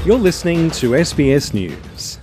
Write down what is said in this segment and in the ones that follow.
You're listening to SBS News.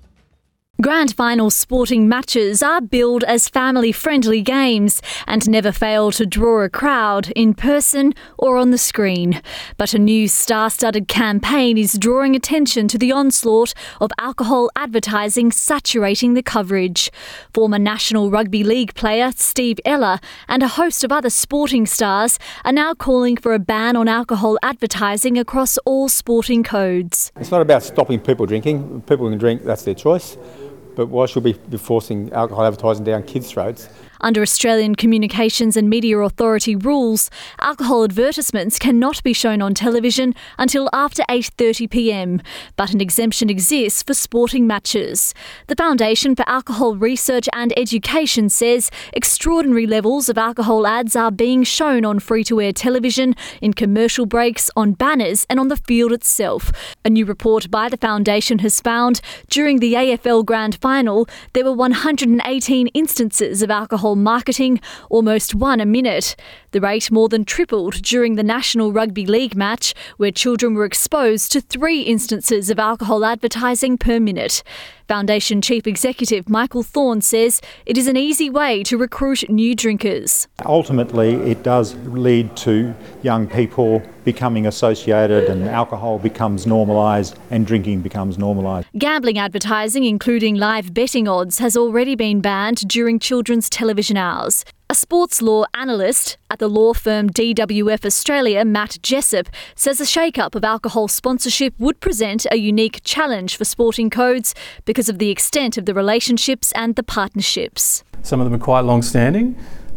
Grand final sporting matches are billed as family-friendly games and never fail to draw a crowd in person or on the screen. But a new star-studded campaign is drawing attention to the onslaught of alcohol advertising saturating the coverage. Former National Rugby League player Steve Ella and a host of other sporting stars are now calling for a ban on alcohol advertising across all sporting codes. It's not about stopping people drinking. People can drink, that's their choice. But why should we be forcing alcohol advertising down kids' throats? Under Australian Communications and Media Authority rules, alcohol advertisements cannot be shown on television until after 8:30pm, but an exemption exists for sporting matches. The Foundation for Alcohol Research and Education says extraordinary levels of alcohol ads are being shown on free-to-air television, in commercial breaks, on banners and on the field itself. A new report by the Foundation has found during the AFL Grand Final there were 118 instances of alcohol marketing, almost one a minute. The rate more than tripled during the National Rugby League match, where children were exposed to 3 instances of alcohol advertising per minute. Foundation Chief Executive Michael Thorne says it is an easy way to recruit new drinkers. Ultimately, it does lead to young people becoming associated, and alcohol becomes normalised and drinking becomes normalised. Gambling advertising, including live betting odds, has already been banned during children's television hours. A sports law analyst at the law firm DWF Australia, Matt Jessup, says a shake-up of alcohol sponsorship would present a unique challenge for sporting codes because of the extent of the relationships and the partnerships. Some of them are quite long-standing,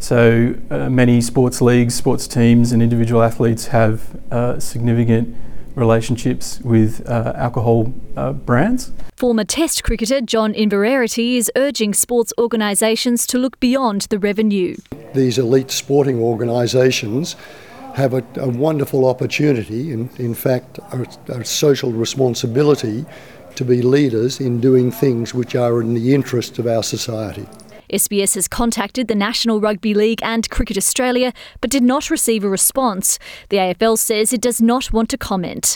so many sports leagues, sports teams and individual athletes have significant relationships with alcohol brands. Former Test cricketer John Inverarity is urging sports organisations to look beyond the revenue. These elite sporting organisations have a wonderful opportunity, in fact a social responsibility, to be leaders in doing things which are in the interest of our society. SBS has contacted the National Rugby League and Cricket Australia but did not receive a response. The AFL says it does not want to comment.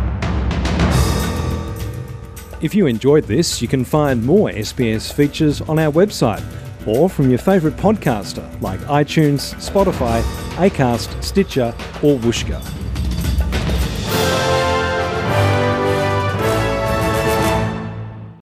If you enjoyed this, you can find more SBS features on our website or from your favourite podcaster like iTunes, Spotify, Acast, Stitcher or Whooshkaa.